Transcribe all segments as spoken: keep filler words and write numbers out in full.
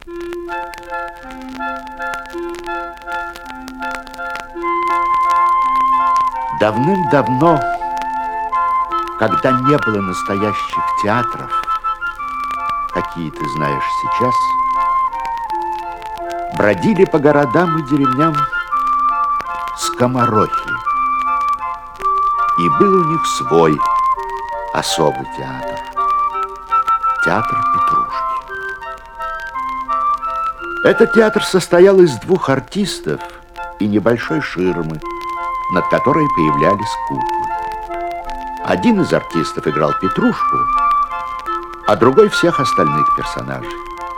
Давным-давно, когда не было настоящих театров, какие ты знаешь сейчас, бродили по городам и деревням скоморохи. И был у них свой особый театр. Театр Петрушки. Этот театр состоял из двух артистов и небольшой ширмы, над которой появлялись куклы. Один из артистов играл Петрушку, а другой всех остальных персонажей.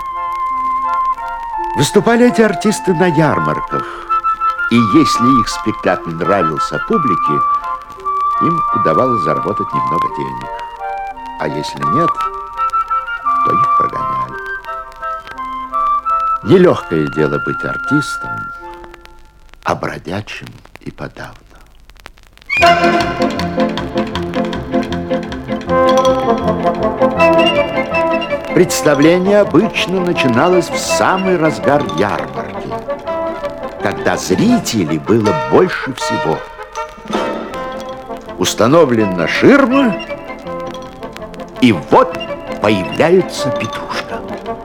Выступали эти артисты на ярмарках, и если их спектакль нравился публике, им удавалось заработать немного денег. А если нет, то их прогоняли. Нелегкое дело быть артистом, а бродячим и подавно. Представление обычно начиналось в самый разгар ярмарки, когда зрителей было больше всего. Установлена ширма, и вот появляется Петрушка.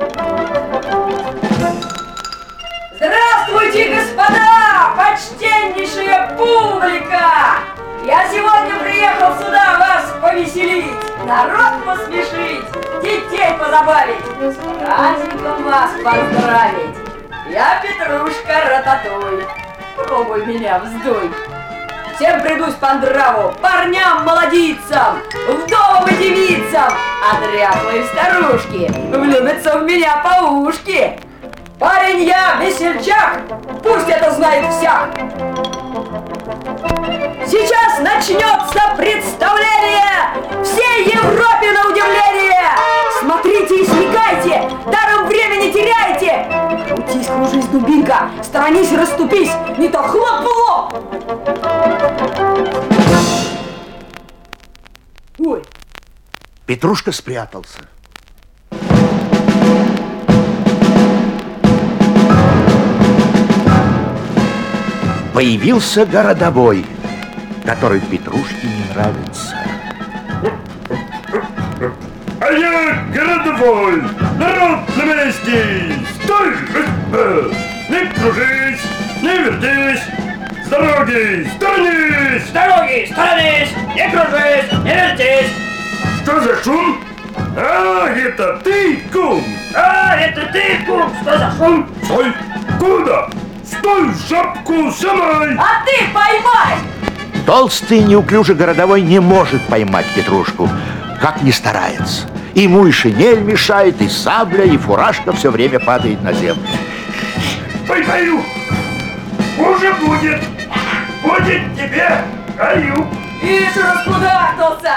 Здравствуйте, господа! Почтеннейшая публика! Я сегодня приехал сюда вас повеселить, народ посмешить, детей позабавить, с праздником вас поздравить. Я Петрушка Рататуй, пробуй меня, вздуй. Всем придусь по нраву, парням, молодицам, вдовам и девицам, а дряхлые старушки влюбятся в меня по ушки. Парень я, весельчак, пусть это знает всяк. Сейчас начнется представление всей Европе на удивление. Смотрите и смекайте, даром времени теряйте. Крутись, кружись, дубинка, сторонись, расступись, не то хлоп в лоб. Ой. Петрушка спрятался. Появился городовой, который Петрушке не нравится. А я городовой, народ на месте, стой! Не кружись, не вертись, с дороги сторонись! С дороги сторонись, не кружись, не вертись! Что за шум? А, это ты, кум! А, это ты, кум, что за шум? Стой! Куда? Стой, шапку снимай! А ты поймай! Толстый неуклюжий городовой не может поймать Петрушку, как ни старается. Ему и шинель мешает, и сабля, и фуражка все время падает на землю. Поймаю! Уже будет! Будет тебе каюк! Ишь, раскудахнулся!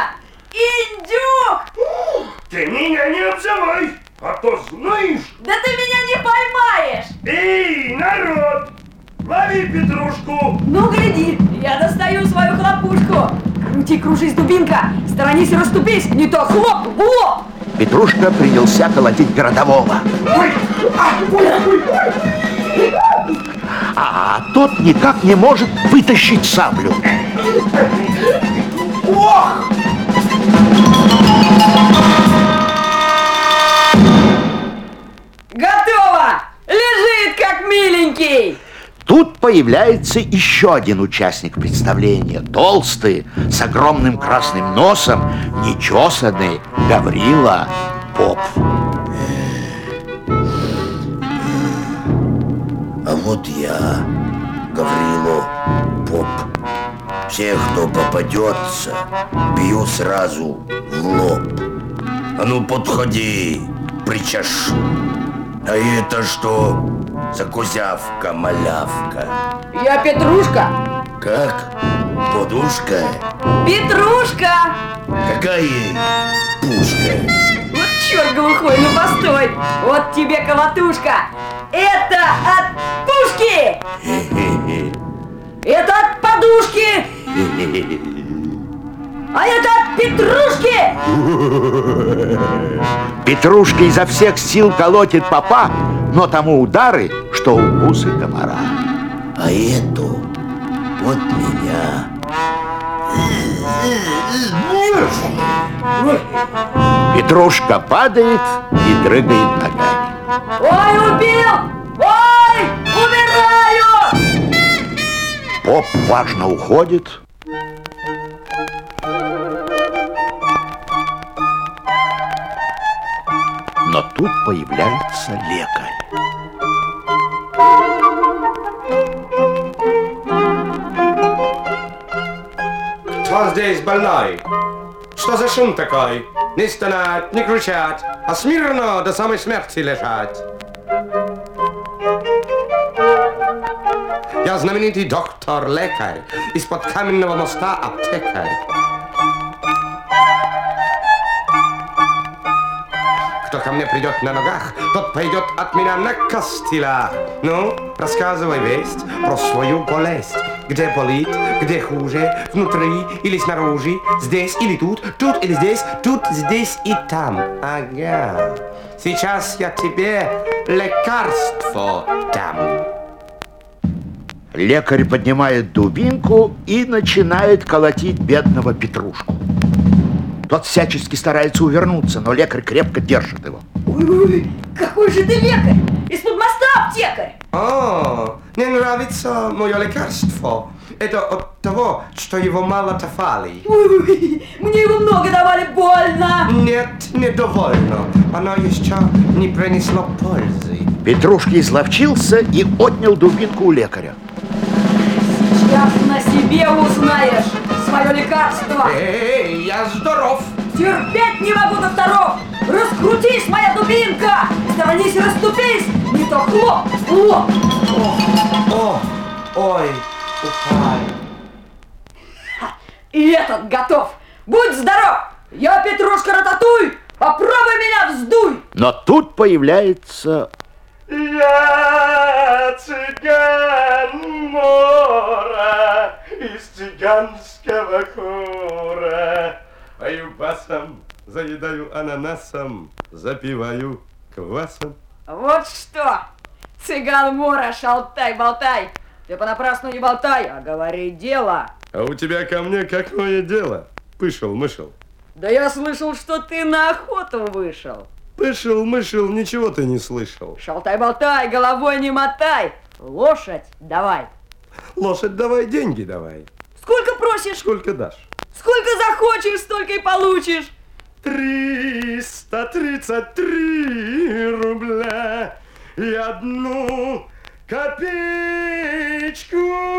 Индюк! Ты меня не обзывай, а то знаешь... Да ты меня не поймаешь! Эй, народ! Лови Петрушку! Ну, гляди, я достаю свою хлопушку. Крути, кружись, дубинка, сторонись, расступись, не то хлоп в лоб! Петрушка принялся колотить городового. Ой! А, ой, ой, ой. А тот никак не может вытащить саблю. Ох! Готово! Лежит, как миленький! Тут появляется еще один участник представления. Толстый, с огромным красным носом, нечесанный Гаврила Поп. А вот я, Гаврило Поп. Всех, кто попадется, бью сразу в лоб. А ну подходи, причашу. А это что за козявка-малявка? Я Петрушка. Как? Подушка? Петрушка! Какая пушка? Вот черт глухой, ну постой! Вот тебе колотушка! Это от пушки! Это от подушки! А это от Петрушки! Петрушка изо всех сил колотит попа, но тому удары, что укусы комара. А эту под меня. Петрушка падает и дрыгает ногами. Ой, убил! Ой, умираю! Поп важно уходит. Но тут появляется лекарь. Кто здесь больной? Что за шум такой? Не стонать, не кричать, а смирно до самой смерти лежать. Я знаменитый доктор-лекарь, из-под каменного моста аптекарь. Кто ко мне придет на ногах, тот пойдет от меня на костылях. Ну, рассказывай весть про свою болезнь. Где болит, где хуже, внутри или снаружи, здесь или тут, тут или здесь, тут, здесь и там. Ага, сейчас я тебе лекарство дам. Лекарь поднимает дубинку и начинает колотить бедного Петрушку. Тот всячески старается увернуться, но лекарь крепко держит его. Ой, какой же ты лекарь! Из-под моста аптекарь! О, не нравится мое лекарство. Это от того, что его мало давали. Ой, мне его много давали, больно! Нет, недовольно. Оно еще не принесло пользы. Петрушка изловчился и отнял дубинку у лекаря. Сейчас на себе узнаешь свое лекарство! Эй, я здоров! Терпеть не могу докторов! Раскрутись, моя дубинка! Сторонись и расступись! Не то хлоп, хлоп! О, ой, упал. И этот готов! Будь здоров! Я Петрушка Рататуй! Попробуй меня вздуй! Но тут появляется... Я цыган Мора из цыганского хора. Пою басом, заедаю ананасом, запиваю квасом. Вот что! Цыган Мора, шалтай-болтай! Ты понапрасну не болтай, а говори дело! А у тебя ко мне какое дело? Пышел-мышел. Да я слышал, что ты на охоту вышел. Пышел-мышел, ничего ты не слышал. Шалтай-болтай, головой не мотай. Лошадь давай. Лошадь давай, деньги давай. Сколько просишь? Сколько дашь? Сколько захочешь, столько и получишь. Триста тридцать три рубля и одну копеечку.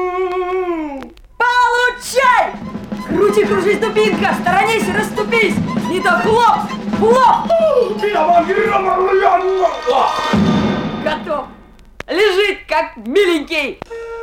Получай! Крути, кружись, дубинка, сторонись, расступись. Не то хлоп, хлоп. Готов. Лежит, как миленький.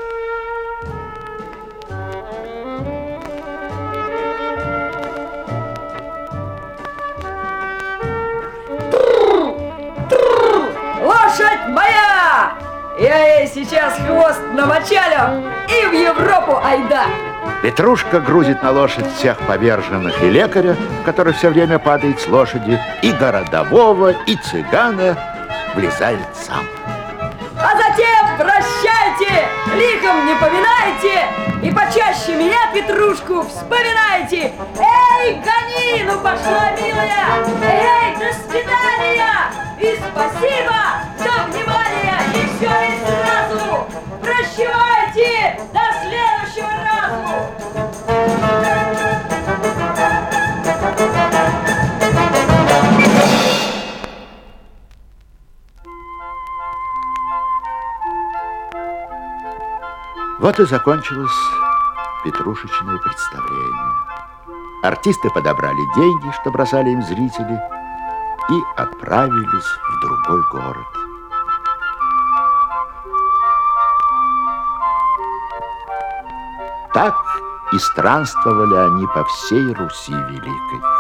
Лошадь моя! Я ей сейчас хвост намочалю и в Европу айда! Петрушка грузит на лошадь всех поверженных и лекаря, который все время падает с лошади, и городового, и цыгана, влезает сам. А затем прощайте, лихом не поминайте, и почаще меня, Петрушку, вспоминайте. Эй, гони, ну пошла, милая! Эй, до свидания! И спасибо за внимание! Еще и сразу! Прощавайте! До следующего разу! Вот и закончилось петрушечное представление. Артисты подобрали деньги, что бросали им зрители, и отправились в другой город. Так и странствовали они по всей Руси Великой.